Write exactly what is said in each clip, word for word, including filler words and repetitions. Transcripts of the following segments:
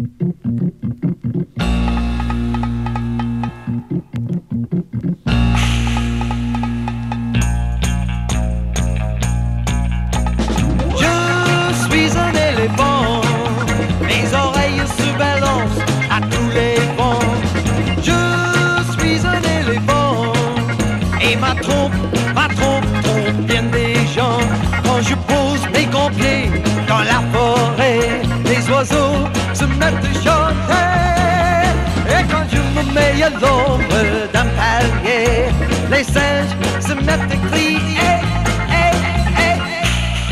Ma trompe, ma trompe, trompe bien des gens. Quand je pose mes grands pieds dans la forêt, les oiseaux se mettent à chanter. Et quand je me mets à l'ombre d'un palmier, les singes se mettent à crier. Hey, hey, hey.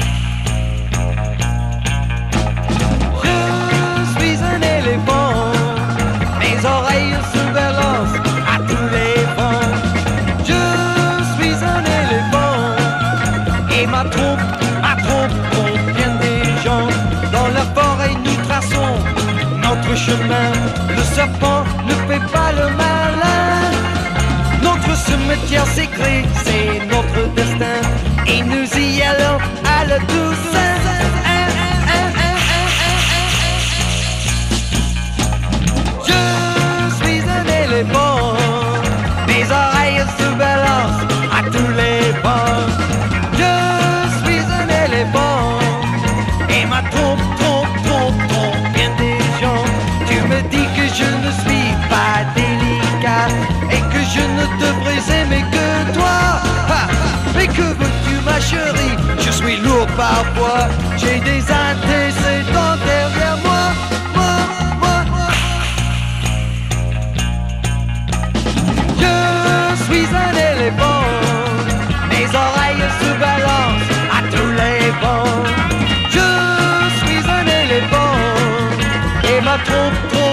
Je suis un éléphant, mes oreilles se balancent à tous les vents. Et ma trompe, ma trompe, trompe bien des gens. Dans la forêt nous traçons notre chemin. Le serpent ne fait pas le malin. Notre cimetière s'écrit, c'est notre destin. Et nous y allons à la douceur. Je suis un éléphant, mes oreilles se balancent à tous les vents. Et ma trompe, trompe, trompe, trompe bien des gens. Tu me dis que je ne suis pas délicat et que je ne devrais aimer que toi. Ha, mais que veux-tu ma chérie? Je suis lourd parfois, j'ai des antécédents derrière moi. Moi, moi, moi. Je suis un éléphant, mes oreilles se balancent à tous les vents. Et ma trompe, trompe